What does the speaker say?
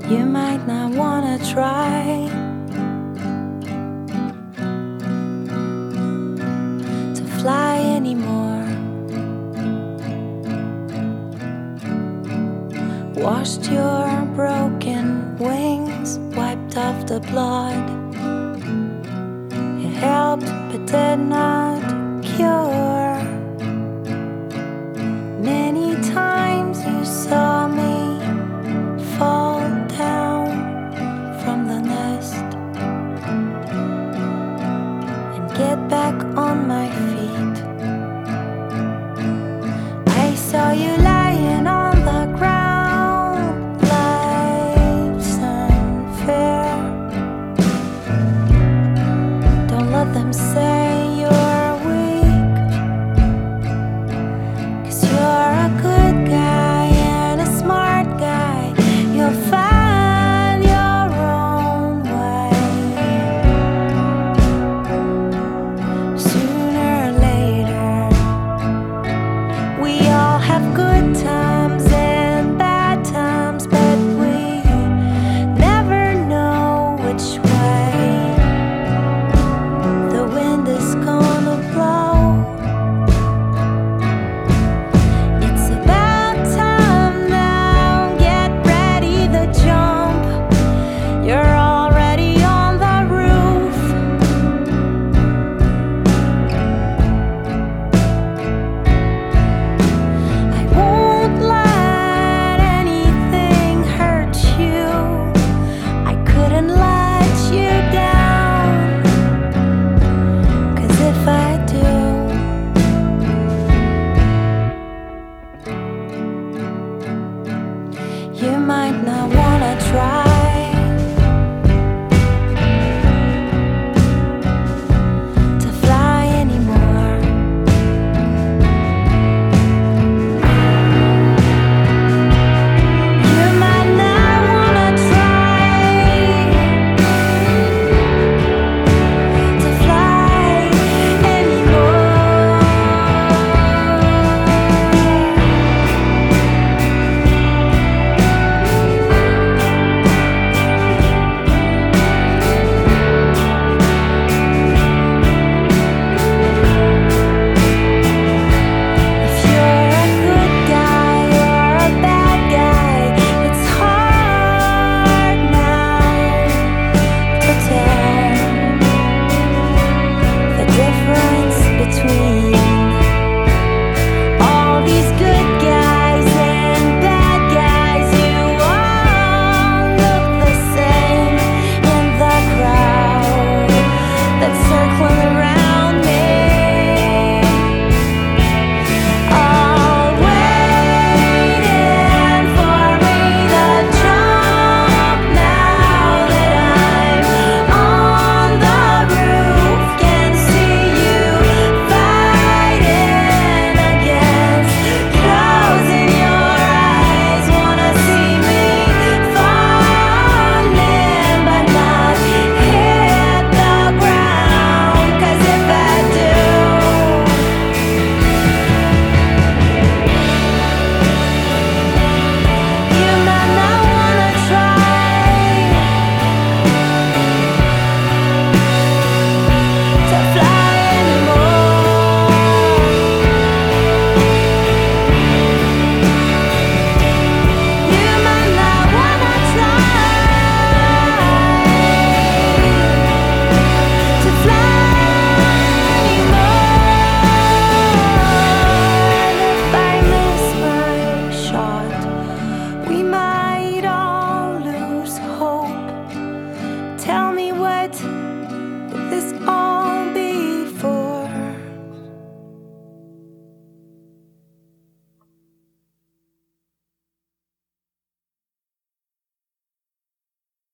You might not wanna try to fly anymore. Washed your broken wings, wiped off the blood. It helped but did not cure. Many times you saw me fall down from the nest and get back on my feet. I saw you lying on the ground. Life's unfair. Don't let them say you're weak, 'cause you're a good guy and a smart guy. You'll find your own way. Sooner or later, we all have good times and bad times, but we never know which way the wind is gonna blow. It's about time now, get ready to jump. You're already on the roof. I won't let anything hurt you. I couldn't let you down, 'cause if I do, you might not wanna try